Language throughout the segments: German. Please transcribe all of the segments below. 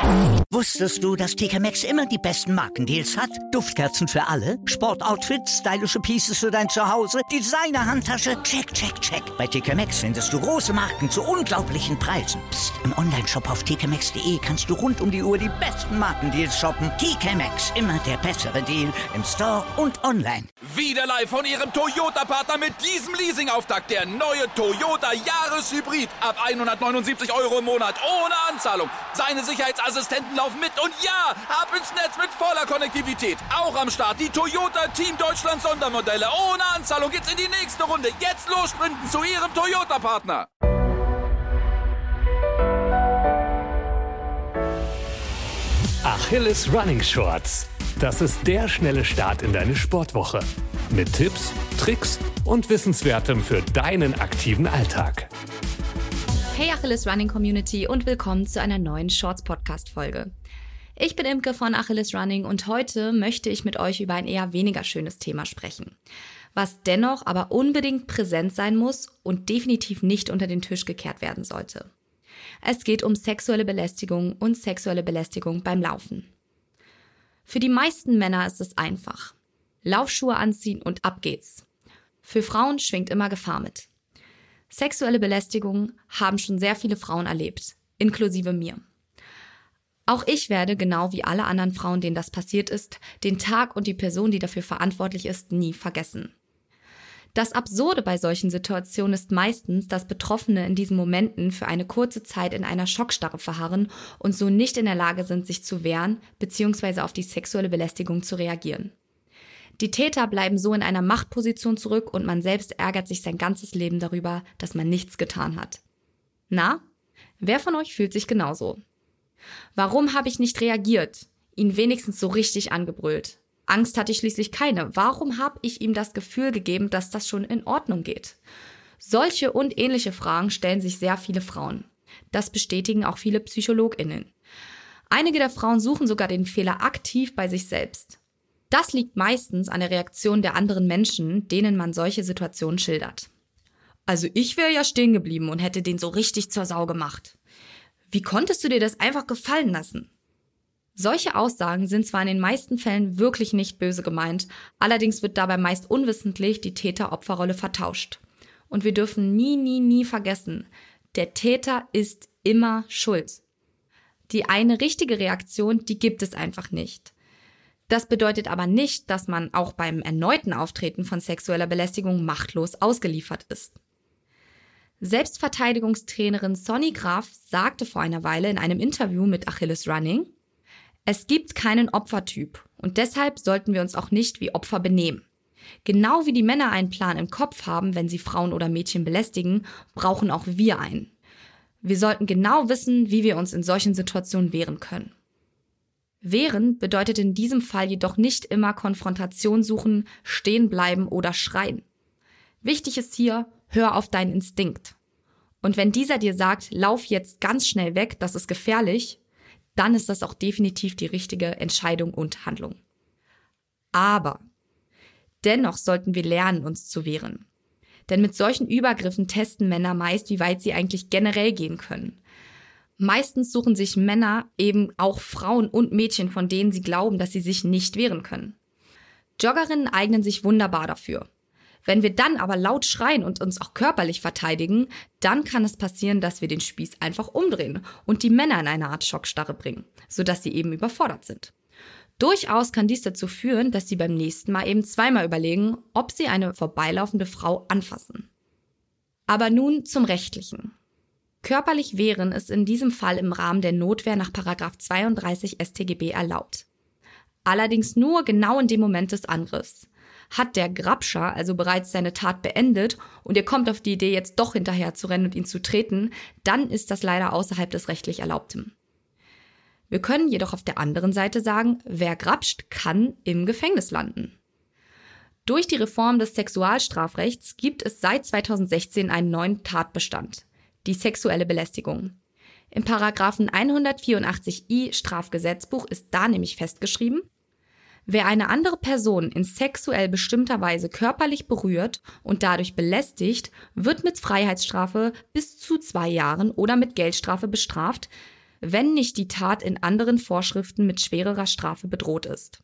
Wusstest du, dass TK Maxx immer die besten Markendeals hat? Duftkerzen für alle, Sportoutfits, stylische Pieces für dein Zuhause, Designer-Handtasche, check, check, check. Bei TK Maxx findest du große Marken zu unglaublichen Preisen. Psst. Im Onlineshop auf tkmaxx.de kannst du rund um die Uhr die besten Markendeals shoppen. TK Maxx, immer der bessere Deal im Store und online. Wieder live von Ihrem Toyota-Partner mit diesem Leasing-Auftakt. Der neue Toyota Jahreshybrid. Ab 179 € im Monat. Ohne Anzahlung. Seine Sicherheitsassistenten laufen mit. Und ja, ab ins Netz mit voller Konnektivität. Auch am Start die Toyota Team Deutschland Sondermodelle. Ohne Anzahlung geht's in die nächste Runde. Jetzt los sprinten zu Ihrem Toyota-Partner. Achilles Running Shorts. Das ist der schnelle Start in deine Sportwoche. Mit Tipps, Tricks und Wissenswertem für deinen aktiven Alltag. Hey Achilles Running Community und willkommen zu einer neuen Shorts-Podcast-Folge. Ich bin Imke von Achilles Running und heute möchte ich mit euch über ein eher weniger schönes Thema sprechen, was dennoch aber unbedingt präsent sein muss und definitiv nicht unter den Tisch gekehrt werden sollte. Es geht um sexuelle Belästigung und sexuelle Belästigung beim Laufen. Für die meisten Männer ist es einfach. Laufschuhe anziehen und ab geht's. Für Frauen schwingt immer Gefahr mit. Sexuelle Belästigung haben schon sehr viele Frauen erlebt, inklusive mir. Auch ich werde, genau wie alle anderen Frauen, denen das passiert ist, den Tag und die Person, die dafür verantwortlich ist, nie vergessen. Das Absurde bei solchen Situationen ist meistens, dass Betroffene in diesen Momenten für eine kurze Zeit in einer Schockstarre verharren und so nicht in der Lage sind, sich zu wehren bzw. auf die sexuelle Belästigung zu reagieren. Die Täter bleiben so in einer Machtposition zurück und man selbst ärgert sich sein ganzes Leben darüber, dass man nichts getan hat. Na, wer von euch fühlt sich genauso? Warum habe ich nicht reagiert? Ihn wenigstens so richtig angebrüllt. Angst hatte ich schließlich keine. Warum habe ich ihm das Gefühl gegeben, dass das schon in Ordnung geht? Solche und ähnliche Fragen stellen sich sehr viele Frauen. Das bestätigen auch viele PsychologInnen. Einige der Frauen suchen sogar den Fehler aktiv bei sich selbst. Das liegt meistens an der Reaktion der anderen Menschen, denen man solche Situationen schildert. Also ich wäre ja stehen geblieben und hätte den so richtig zur Sau gemacht. Wie konntest du dir das einfach gefallen lassen? Solche Aussagen sind zwar in den meisten Fällen wirklich nicht böse gemeint, allerdings wird dabei meist unwissentlich die Täter-Opfer-Rolle vertauscht. Und wir dürfen nie vergessen, der Täter ist immer schuld. Die eine richtige Reaktion, die gibt es einfach nicht. Das bedeutet aber nicht, dass man auch beim erneuten Auftreten von sexueller Belästigung machtlos ausgeliefert ist. Selbstverteidigungstrainerin Sonny Graf sagte vor einer Weile in einem Interview mit Achilles Running: Es gibt keinen Opfertyp und deshalb sollten wir uns auch nicht wie Opfer benehmen. Genau wie die Männer einen Plan im Kopf haben, wenn sie Frauen oder Mädchen belästigen, brauchen auch wir einen. Wir sollten genau wissen, wie wir uns in solchen Situationen wehren können. Wehren bedeutet in diesem Fall jedoch nicht immer Konfrontation suchen, stehen bleiben oder schreien. Wichtig ist hier, hör auf deinen Instinkt. Und wenn dieser dir sagt, lauf jetzt ganz schnell weg, das ist gefährlich, dann ist das auch definitiv die richtige Entscheidung und Handlung. Aber dennoch sollten wir lernen, uns zu wehren. Denn mit solchen Übergriffen testen Männer meist, wie weit sie eigentlich generell gehen können. Meistens suchen sich Männer eben auch Frauen und Mädchen, von denen sie glauben, dass sie sich nicht wehren können. Joggerinnen eignen sich wunderbar dafür. Wenn wir dann aber laut schreien und uns auch körperlich verteidigen, dann kann es passieren, dass wir den Spieß einfach umdrehen und die Männer in eine Art Schockstarre bringen, sodass sie eben überfordert sind. Durchaus kann dies dazu führen, dass sie beim nächsten Mal eben zweimal überlegen, ob sie eine vorbeilaufende Frau anfassen. Aber nun zum Rechtlichen. Körperlich wehren ist in diesem Fall im Rahmen der Notwehr nach § 32 StGB erlaubt. Allerdings nur genau in dem Moment des Angriffs. Hat der Grabscher also bereits seine Tat beendet und ihr kommt auf die Idee, jetzt doch hinterher zu rennen und ihn zu treten, dann ist das leider außerhalb des rechtlich Erlaubten. Wir können jedoch auf der anderen Seite sagen, wer grapscht, kann im Gefängnis landen. Durch die Reform des Sexualstrafrechts gibt es seit 2016 einen neuen Tatbestand, die sexuelle Belästigung. Im Paragraphen 184i Strafgesetzbuch ist da nämlich festgeschrieben: Wer eine andere Person in sexuell bestimmter Weise körperlich berührt und dadurch belästigt, wird mit Freiheitsstrafe bis zu 2 Jahren oder mit Geldstrafe bestraft, wenn nicht die Tat in anderen Vorschriften mit schwererer Strafe bedroht ist.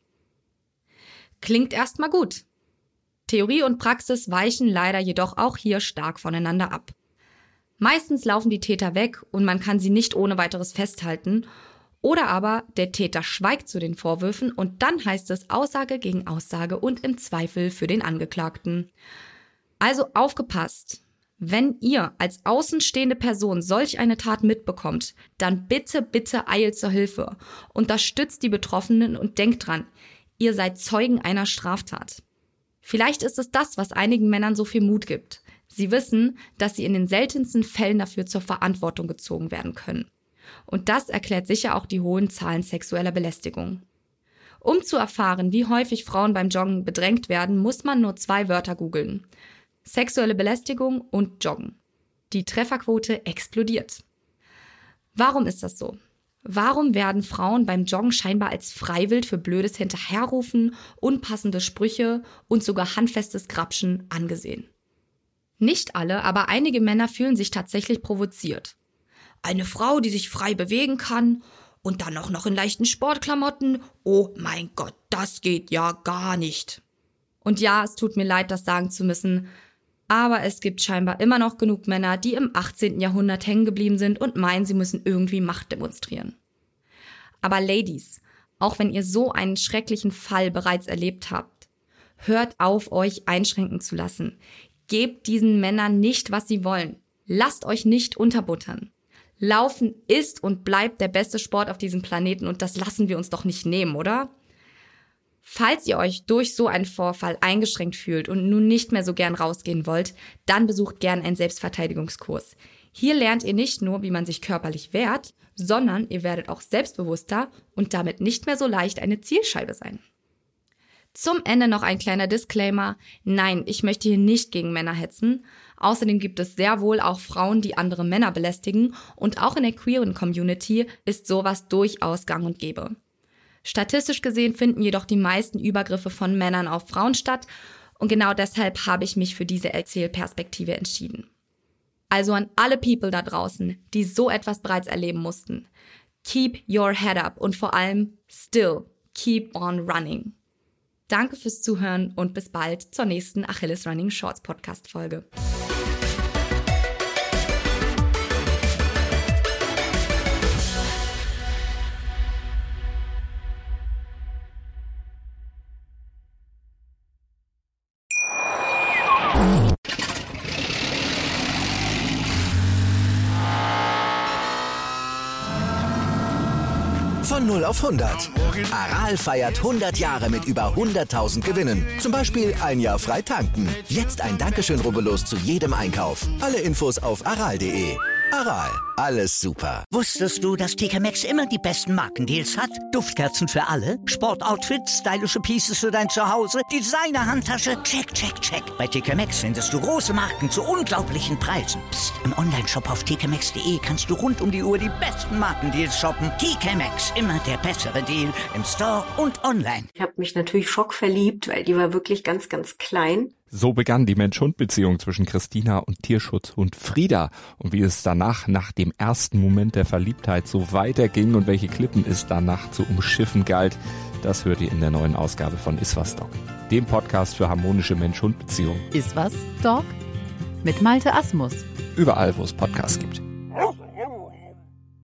Klingt erstmal gut. Theorie und Praxis weichen leider jedoch auch hier stark voneinander ab. Meistens laufen die Täter weg und man kann sie nicht ohne weiteres festhalten. Oder aber der Täter schweigt zu den Vorwürfen und dann heißt es Aussage gegen Aussage und im Zweifel für den Angeklagten. Also aufgepasst! Wenn ihr als außenstehende Person solch eine Tat mitbekommt, dann bitte eilt zur Hilfe. Unterstützt die Betroffenen und denkt dran, ihr seid Zeugen einer Straftat. Vielleicht ist es das, was einigen Männern so viel Mut gibt. Sie wissen, dass sie in den seltensten Fällen dafür zur Verantwortung gezogen werden können. Und das erklärt sicher auch die hohen Zahlen sexueller Belästigung. Um zu erfahren, wie häufig Frauen beim Joggen bedrängt werden, muss man nur 2 Wörter googeln. Sexuelle Belästigung und Joggen. Die Trefferquote explodiert. Warum ist das so? Warum werden Frauen beim Joggen scheinbar als Freiwild für blödes Hinterherrufen, unpassende Sprüche und sogar handfestes Grapschen angesehen? Nicht alle, aber einige Männer fühlen sich tatsächlich provoziert. Eine Frau, die sich frei bewegen kann und dann auch noch in leichten Sportklamotten, oh mein Gott, das geht ja gar nicht. Und ja, es tut mir leid, das sagen zu müssen, aber es gibt scheinbar immer noch genug Männer, die im 18. Jahrhundert hängen geblieben sind und meinen, sie müssen irgendwie Macht demonstrieren. Aber Ladies, auch wenn ihr so einen schrecklichen Fall bereits erlebt habt, hört auf, euch einschränken zu lassen. Gebt diesen Männern nicht, was sie wollen. Lasst euch nicht unterbuttern. Laufen ist und bleibt der beste Sport auf diesem Planeten und das lassen wir uns doch nicht nehmen, oder? Falls ihr euch durch so einen Vorfall eingeschränkt fühlt und nun nicht mehr so gern rausgehen wollt, dann besucht gern einen Selbstverteidigungskurs. Hier lernt ihr nicht nur, wie man sich körperlich wehrt, sondern ihr werdet auch selbstbewusster und damit nicht mehr so leicht eine Zielscheibe sein. Zum Ende noch ein kleiner Disclaimer. Nein, ich möchte hier nicht gegen Männer hetzen. Außerdem gibt es sehr wohl auch Frauen, die andere Männer belästigen und auch in der queeren Community ist sowas durchaus gang und gäbe. Statistisch gesehen finden jedoch die meisten Übergriffe von Männern auf Frauen statt und genau deshalb habe ich mich für diese Erzählperspektive entschieden. Also an alle People da draußen, die so etwas bereits erleben mussten. Keep your head up und vor allem still keep on running. Danke fürs Zuhören und bis bald zur nächsten Achilles Running Shorts Podcast Folge. Von 0 auf 100. Aral feiert 100 Jahre mit über 100.000 Gewinnen. Zum Beispiel ein Jahr frei tanken. Jetzt ein Dankeschön, rubbellos zu jedem Einkauf. Alle Infos auf aral.de. Aral, alles super. Wusstest du, dass TK Maxx immer die besten Markendeals hat? Duftkerzen für alle, Sportoutfits, stylische Pieces für dein Zuhause, Designer-Handtasche, check, check, check. Bei TK Maxx findest du große Marken zu unglaublichen Preisen. Psst. Im Onlineshop auf tkmaxx.de kannst du rund um die Uhr die besten Markendeals shoppen. TK Maxx, immer der bessere Deal im Store und online. Ich habe mich natürlich schockverliebt, weil die war wirklich ganz, ganz klein. So begann die Mensch-Hund-Beziehung zwischen Christina und Tierschutzhund Frieda. Und wie es danach, nach dem ersten Moment der Verliebtheit, so weiterging und welche Klippen es danach zu umschiffen galt, das hört ihr in der neuen Ausgabe von Iswas Dog, dem Podcast für harmonische Mensch-Hund-Beziehungen. Iswas Dog? Mit Malte Asmus. Überall, wo es Podcasts gibt.